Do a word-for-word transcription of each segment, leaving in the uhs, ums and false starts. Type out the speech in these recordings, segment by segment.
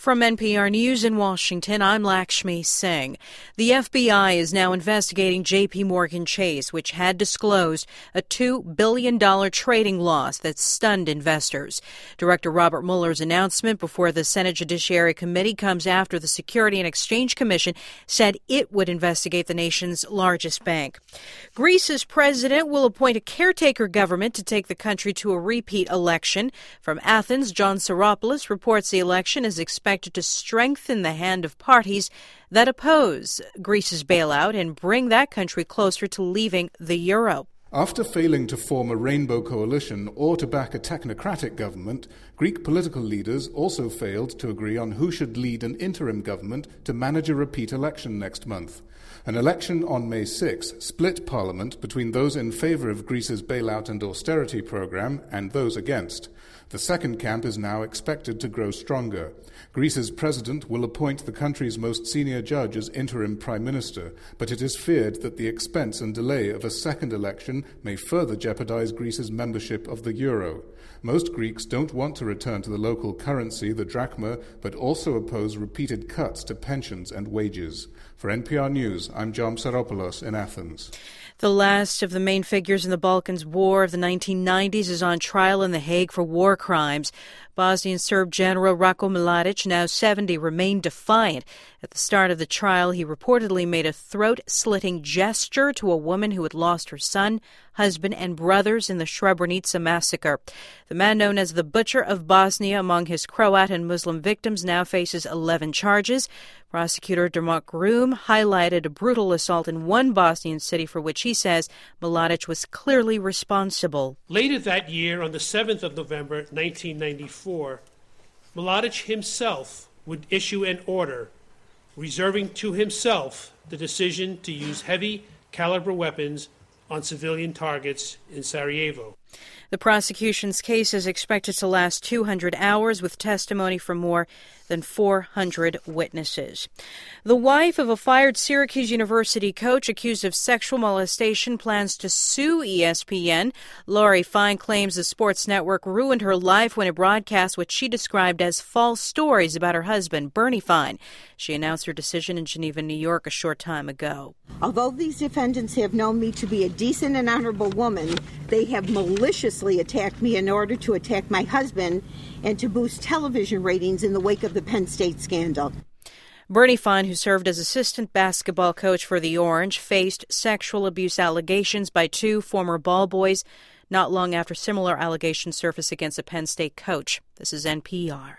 From N P R News in Washington, I'm Lakshmi Singh. The F B I is now investigating J P Morgan Chase, which had disclosed a two billion dollars trading loss that stunned investors. Director Robert Mueller's announcement before the Senate Judiciary Committee comes after the Security and Exchange Commission said it would investigate the nation's largest bank. Greece's president will appoint a caretaker government to take the country to a repeat election. From Athens, John Saropoulos reports the election is expected to strengthen the hand of parties that oppose Greece's bailout and bring that country closer to leaving the euro. After failing to form a rainbow coalition or to back a technocratic government, Greek political leaders also failed to agree on who should lead an interim government to manage a repeat election next month. An election on May sixth split parliament between those in favour of Greece's bailout and austerity programme and those against. The second camp is now expected to grow stronger. Greece's president will appoint the country's most senior judge as interim prime minister, but it is feared that the expense and delay of a second election may further jeopardize Greece's membership of the euro. Most Greeks don't want to return to the local currency, the drachma, but also oppose repeated cuts to pensions and wages. For N P R News, I'm John Saropoulos in Athens. The last of the main figures in the Balkans War of the nineteen nineties is on trial in The Hague for war crimes. Bosnian Serb General Ratko Mladic, now seventy, remained defiant. At the start of the trial, he reportedly made a throat-slitting gesture to a woman who had lost her son, husband, and brothers in the Srebrenica massacre. The man known as the Butcher of Bosnia among his Croat and Muslim victims now faces eleven charges. Prosecutor Dermot Groom highlighted a brutal assault in one Bosnian city for which he says Mladic was clearly responsible. Later that year, on the seventh of November, nineteen ninety-four, Mladic himself would issue an order reserving to himself the decision to use heavy caliber weapons on civilian targets in Sarajevo. The prosecution's case is expected to last two hundred hours with testimony from more than four hundred witnesses. The wife of a fired Syracuse University coach accused of sexual molestation plans to sue E S P N. Lori Fine claims the sports network ruined her life when it broadcast what she described as false stories about her husband, Bernie Fine. She announced her decision in Geneva, New York, a short time ago. Although these defendants have known me to be a decent and honorable woman, they have maliciously attacked me in order to attack my husband and to boost television ratings in the wake of the Penn State scandal. Bernie Fine, who served as assistant basketball coach for the Orange, faced sexual abuse allegations by two former ball boys not long after similar allegations surfaced against a Penn State coach. This is N P R.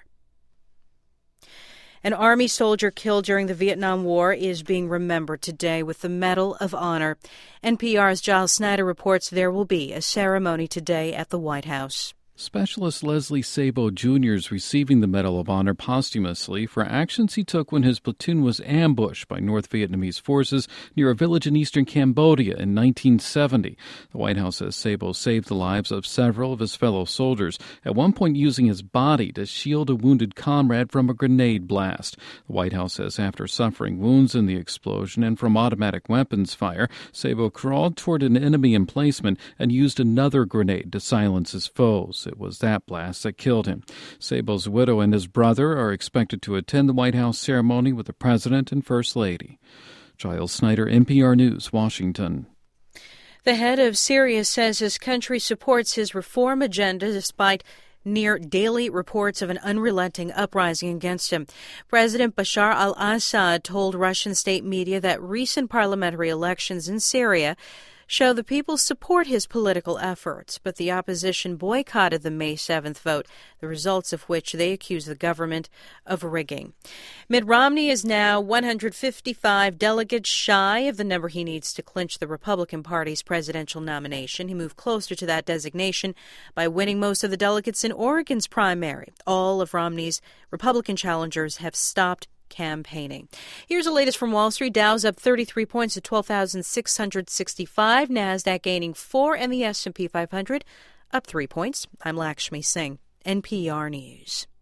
An Army soldier killed during the Vietnam War is being remembered today with the Medal of Honor. N P R's Giles Snyder reports there will be a ceremony today at the White House. Specialist Leslie Sabo Junior is receiving the Medal of Honor posthumously for actions he took when his platoon was ambushed by North Vietnamese forces near a village in eastern Cambodia in nineteen seventy. The White House says Sabo saved the lives of several of his fellow soldiers, at one point using his body to shield a wounded comrade from a grenade blast. The White House says after suffering wounds in the explosion and from automatic weapons fire, Sabo crawled toward an enemy emplacement and used another grenade to silence his foes. It was that blast that killed him. Sabo's widow and his brother are expected to attend the White House ceremony with the President and First Lady. Giles Snyder, N P R News, Washington. The head of Syria says his country supports his reform agenda despite near daily reports of an unrelenting uprising against him. President Bashar al-Assad told Russian state media that recent parliamentary elections in Syria show the people support his political efforts, but the opposition boycotted the May seventh vote, the results of which they accuse the government of rigging. Mitt Romney is now one hundred fifty-five delegates shy of the number he needs to clinch the Republican Party's presidential nomination. He moved closer to that designation by winning most of the delegates in Oregon's primary. All of Romney's Republican challengers have stopped campaigning. Here's the latest from Wall Street. Dow's up thirty-three points to twelve thousand six hundred sixty-five. NASDAQ gaining four, and the S and P five hundred up three points. I'm Lakshmi Singh, N P R News.